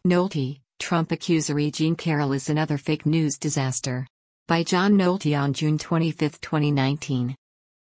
Nolte, Trump accuser Jean Carroll is another fake news disaster. By John Nolte on June 25, 2019.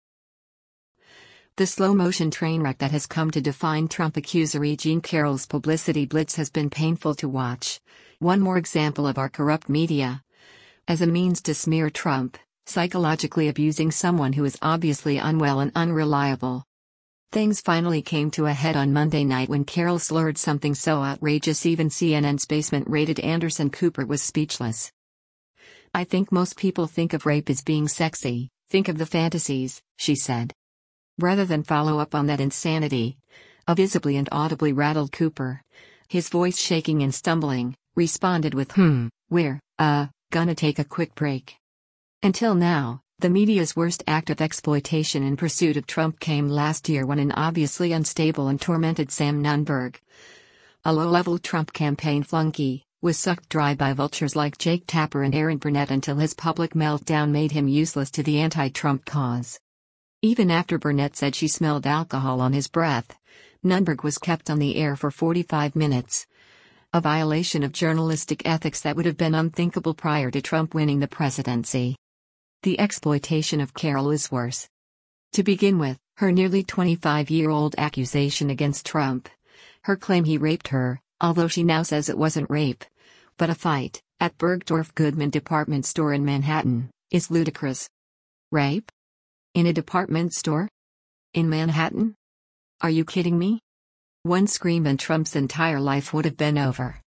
The slow-motion train wreck that has come to define Trump accuser Jean Carroll's publicity blitz has been painful to watch. One more example of our corrupt media. As a means to smear Trump, psychologically abusing someone who is obviously unwell and unreliable. Things finally came to a head on Monday night when Carroll slurred something so outrageous even CNN's basement-rated Anderson Cooper was speechless. "I think most people think of rape as being sexy, think of the fantasies," she said. Rather than follow up on that insanity, a visibly and audibly rattled Cooper, his voice shaking and stumbling, responded with "We're, gonna take a quick break." Until now, the media's worst act of exploitation in pursuit of Trump came last year when an obviously unstable and tormented Sam Nunberg, a low-level Trump campaign flunky, was sucked dry by vultures like Jake Tapper and Aaron Burnett until his public meltdown made him useless to the anti-Trump cause. Even after Burnett said she smelled alcohol on his breath, Nunberg was kept on the air for 45 minutes. A violation of journalistic ethics that would have been unthinkable prior to Trump winning the presidency. The exploitation of Carroll is worse. To begin with, her nearly 25-year-old accusation against Trump. Her claim he raped her, although she now says it wasn't rape, but a fight, at Bergdorf Goodman department store in Manhattan, is ludicrous. Rape? In a department store? In Manhattan? Are you kidding me? One scream and Trump's entire life would have been over.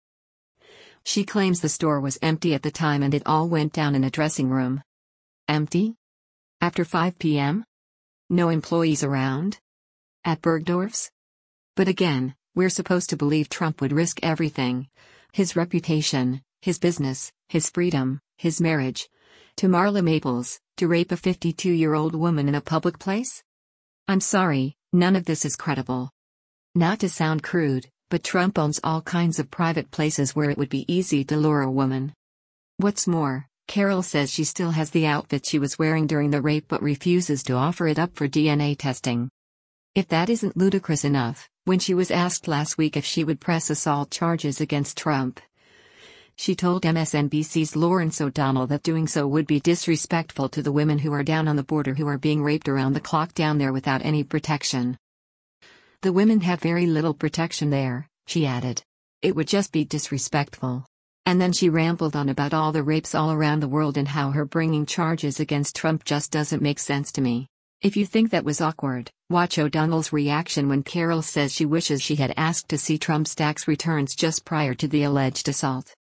She claims the store was empty at the time and it all went down in a dressing room. Empty? After 5 p.m.? No employees around? At Bergdorf's? But again, we're supposed to believe Trump would risk everything. His reputation, his business, his freedom, his marriage. To Marla Maples, to rape a 52-year-old woman in a public place? I'm sorry, none of this is credible. Not to sound crude, but Trump owns all kinds of private places where it would be easy to lure a woman. What's more, Carroll says she still has the outfit she was wearing during the rape but refuses to offer it up for DNA testing. If that isn't ludicrous enough, when she was asked last week if she would press assault charges against Trump, she told MSNBC's Lawrence O'Donnell that doing so would be disrespectful to the women who are down on the border who are being raped around the clock down there without any protection. The women have very little protection there, she added. It would just be disrespectful. And then she rambled on about all the rapes all around the world and how her bringing charges against Trump just doesn't make sense to me. If you think that was awkward, watch O'Donnell's reaction when Carroll says she wishes she had asked to see Trump's tax returns just prior to the alleged assault.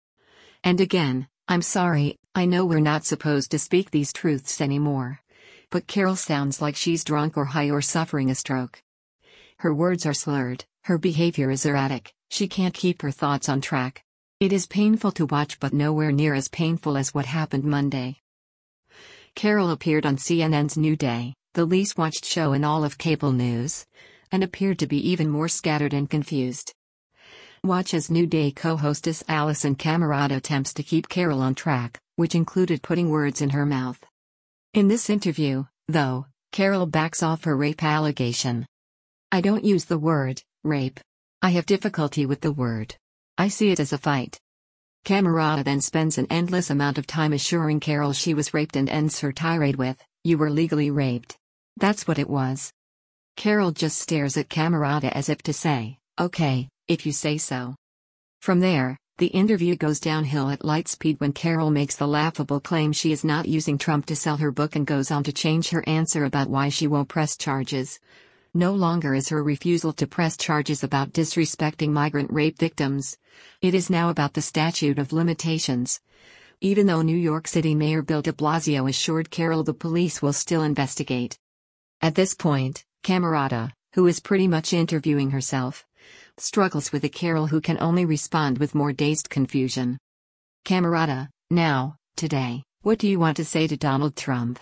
And again, I'm sorry, I know we're not supposed to speak these truths anymore. But Carroll sounds like she's drunk or high or suffering a stroke. Her words are slurred, her behavior is erratic, she can't keep her thoughts on track. It is painful to watch but nowhere near as painful as what happened Monday. Carroll appeared on CNN's New Day, the least-watched show in all of cable news, and appeared to be even more scattered and confused. Watch as New Day co-hostess Alisyn Camerota attempts to keep Carroll on track, which included putting words in her mouth. In this interview, though, Carroll backs off her rape allegation. "I don't use the word rape. I have difficulty with the word. I see it as a fight." Camerota then spends an endless amount of time assuring Carroll she was raped and ends her tirade with, "You were legally raped. That's what it was." Carroll just stares at Camerota as if to say, "Okay, if you say so." From there, the interview goes downhill at light speed when Carroll makes the laughable claim she is not using Trump to sell her book and goes on to change her answer about why she won't press charges. No longer is her refusal to press charges about disrespecting migrant rape victims. It is now about the statute of limitations. Even though New York City Mayor Bill de Blasio assured Carroll the police will still investigate. At this point, Camerota, who is pretty much interviewing herself, struggles with a Carroll who can only respond with more dazed confusion. "Camerota, now, today, what do you want to say to Donald Trump?"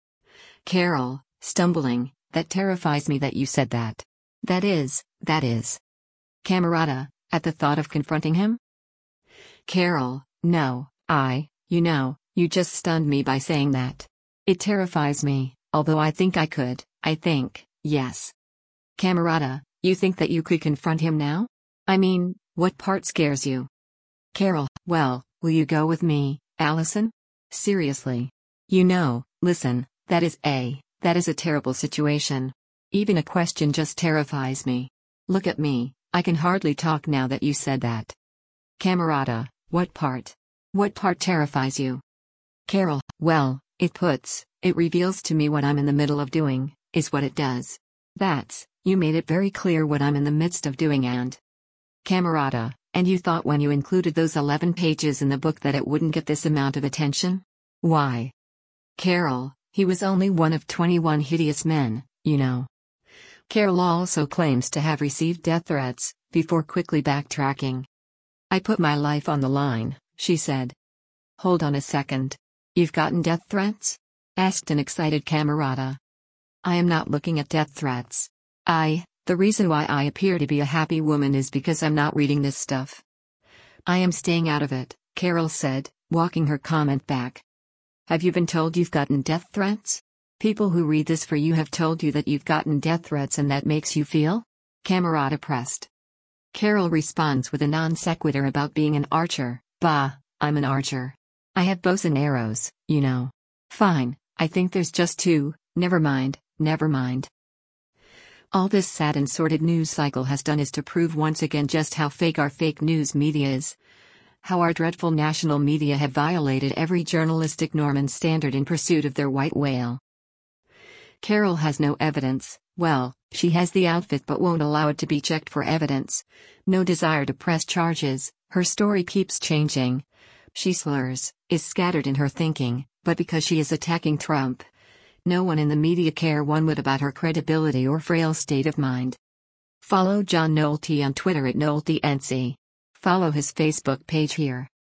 Carroll, stumbling, "That terrifies me that you said that. That is. Camerota, at the thought of confronting him?" Carroll, "No, you just stunned me by saying that. It terrifies me, although I think I could, yes. Camerota, you think that you could confront him now? I mean, What part scares you? Carol, well, will you go with me, Allison? Seriously. Listen, that is a terrible situation. Even a question just terrifies me. Look at me, I can hardly talk now that you said that. Camerata, what part? What part terrifies you? Carol, well, it reveals to me what I'm in the middle of doing, is what it does. You made it very clear what I'm in the midst of doing and. Camerata, and you thought when you included those 11 pages in the book that it wouldn't get this amount of attention? Why? Carol, he was only one of 21 hideous men, you know. Carol also claims to have received death threats, before quickly backtracking. I put my life on the line, she said. Hold on a second. You've gotten death threats? Asked an excited Camerata. I am not looking at death threats. The reason why I appear to be a happy woman is because I'm not reading this stuff. I am staying out of it, Carol said, walking her comment back. Have you been told you've gotten death threats? People who read this for you have told you that you've gotten death threats and that makes you feel? Camerata pressed. Carol responds with a non sequitur about being an archer. Bah, I'm an archer. I have bows and arrows, you know. Fine, I think there's just two, never mind. All this sad and sordid news cycle has done is to prove once again just how fake our fake news media is. How our dreadful national media have violated every journalistic norm and standard in pursuit of their white whale. Carol has no evidence. Well, she has the outfit but won't allow it to be checked for evidence. No desire to press charges, her story keeps changing. She slurs, is scattered in her thinking, but because she is attacking Trump. No one in the media care one whit about her credibility or frail state of mind. Follow John Nolte on Twitter at NolteNC. Follow his Facebook page here.